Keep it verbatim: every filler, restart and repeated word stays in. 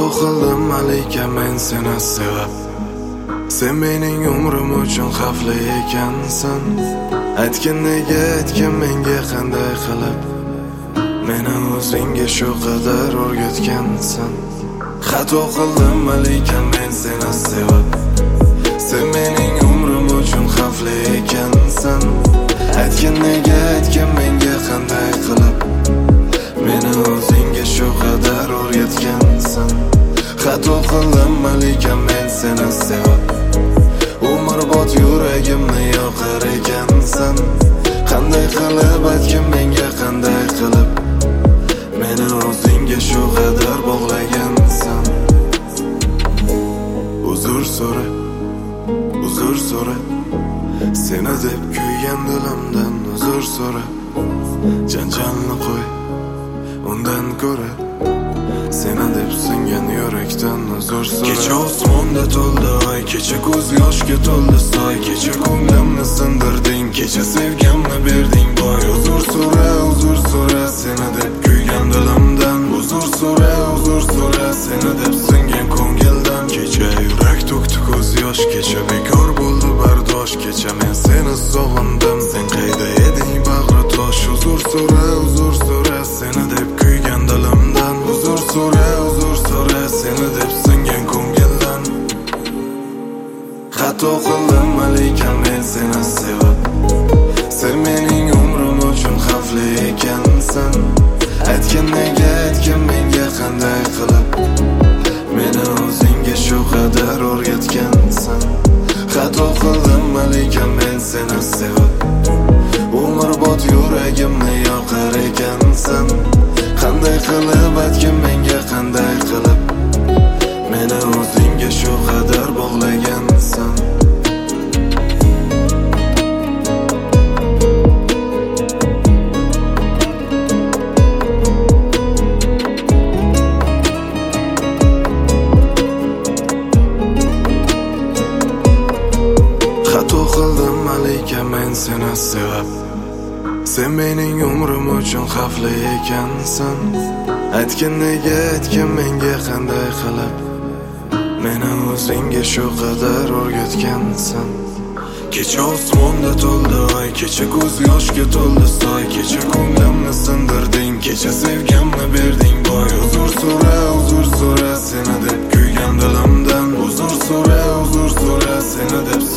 Xato qildim malika men seni sevib. Sen mening umrim uchun xavfli ekansan. Aytgin nega, aytgin menga qanday qilib meni o'zingga shu qadar o'rgatgansan. Xato qildim malika men seni sevib. Sen mening umrim uchun xavfli ekansan. Aytgin nega, aytgin menga qanday qilib meni o'zingga shu qadar o'rgatgansan. Xato qildim malika men seni sevib. Umrbod yuragimni yoqar ekansan. Qanday qilib aytgin menga qanday qilib meni o'zingga shu qadar bog'lagansan. Uzr so'ra, uzr so'ra, seni deb kuygan dilimdan uzr so'ra. Janjalni qo'y, undan ko'ra seni deb singan yurakdan uzr so'ra. Kecha osmonda to'ldi oy, kecha ko'z yoshga to'ldi soy. Kecha ko'nglimni sindirding, kecha sevgamni berding boy. Uzr so'ra, uzr so'ra, seni deb kuygan dilimdan uzr so'ra, uzr so'ra, seni deb singan ko'ngildan. Kecha yurak to'kdi ko'z yosh, kecha bekor bo'ldi bardosh. Kecha men seni sog'indim, sen qayda eding bag'ri tosh. Uzr so'ra, uzr so'ra, seni deb kuygan dilimdan uzr so'ra, uzr so'ra, seni deb singan ko'ngildan. Xato qildim malika men seni sevib. Sen mening umrim uchun xavfli ekansan. Aytgin nega, aytgin menga qanday qilib meni o'zingga shu qadar o'rgatgansan. Xato qildim malika men seni sevib. Umrbod yuragimni yoqar ekansan. Qanday qilib aytgin menga qanday qilib meni o'zingga shu qadar bog'lagansan. Xato qildim malika men seni sevib. Sen mening umrim uchun xavfli ekansan. Aytgin nega, aytgin menga qanday qilib meni o'zingga shu qadar o'rgatgansan. Kecha osmonda to'ldi oy, kecha ko'z yoshga to'ldi soy. Kecha ko'nglimni sindirding, kecha sevgamni berding boy. Uzr so'ra, uzr so'ra, seni deb kuygan dilimdan uzr so'ra, uzr so'ra, seni deb